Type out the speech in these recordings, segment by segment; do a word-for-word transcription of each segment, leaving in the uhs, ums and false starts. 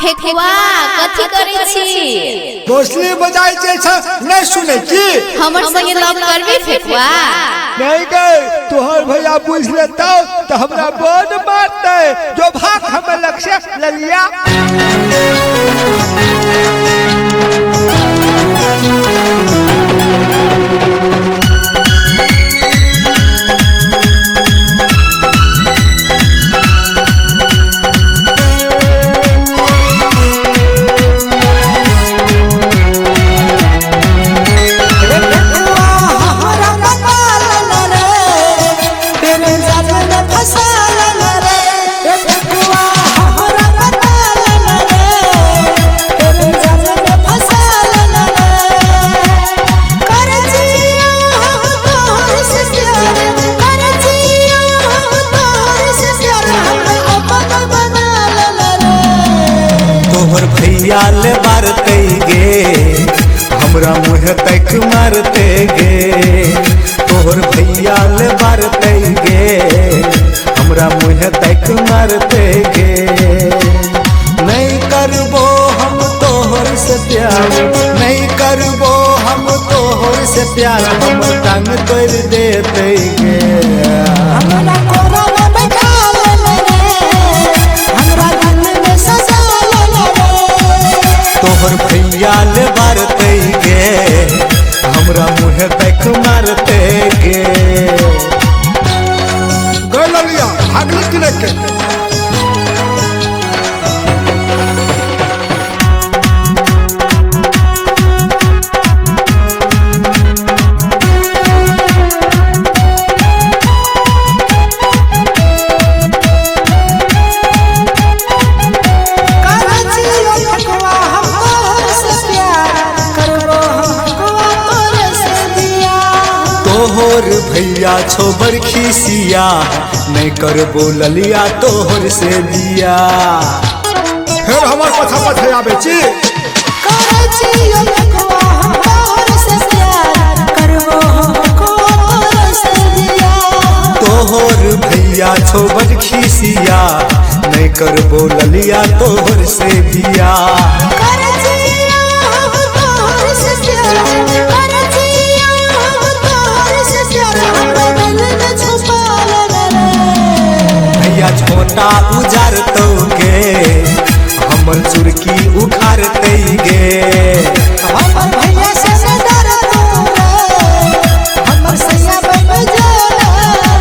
फेकुआ कथि करै छी दोसली बजाय जे छ नै सुनै की हमर संगे लव करबी फेकुआ नहीं गए तोहर भैया बुझ लेता तो हमरा बड़ मारते जो भाग हम लक्ष्य ललिया भैया ले मारते गे हमरा मुँह तक मारते गे तोहर भैया ले मारते गे हमरा मुँह तक मारते गे नहीं करबो हम तोहर से प्यार नहीं करबो हम तोहर से प्यार हम टांग तोड़ देते गे तोहर भैया ले मारते गे हमरा मुँह तक मारते गे गललिया भागली किने के तोहर भैया छो बरखिसिया नहीं करबो ललिया तोहर से दिया फिर हमर पछा पछा आबे छी करे छी यो फेकुआ हम तोहर से प्यार करबो हमको तोहर से दिया तोहर भैया छो बरखिसिया नहीं करबो ललिया तोहर से दिया करे छी हम तोहर से प्यार करे छी हम तोहर से प्यार हमरा दिल में छुपा लगा भैया छोटा उजारतो गे हमर चुरकी उखाड़ते गे हमर भैया से न डरतो हमर सैया बन जाला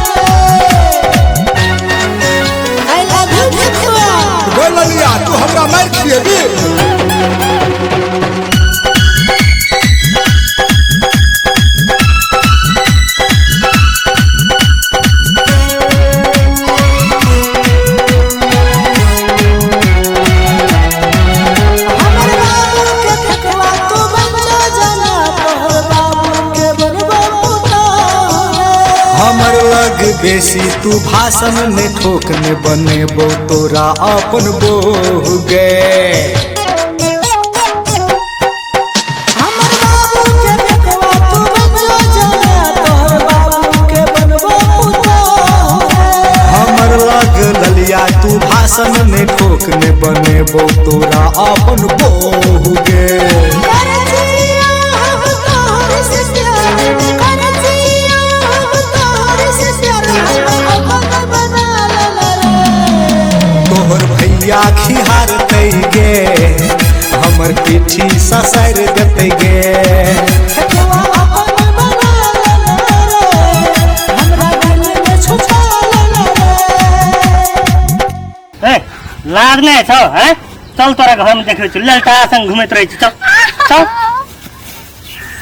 आई लव यू फेकुआ गललिया तू हमरा मार खिएबी हमर लग बेसी तू भाषण में ठोकने बनेबो तोरा अपन बोह गे हमर बाबू के फेकुआ तू बन जाला तोहर बाबू के बनबो पुतो हमर लग ललिया तू भाषण में ठोकने बनेबो तोरा अपन बोह गे करे छी हम तोहर से प्यार करे छी हम तोहर से प्यार हम अपन बना ला तोहर भैया खिहारते गे हमर पीठी ससर देते गे फेकुआ अपन बना ला हमरा दिल में छुपा ला ए लाज नहीं छौ हैं चल तोरा घर में देखे छु ललटा संग घुमैत रही चल चल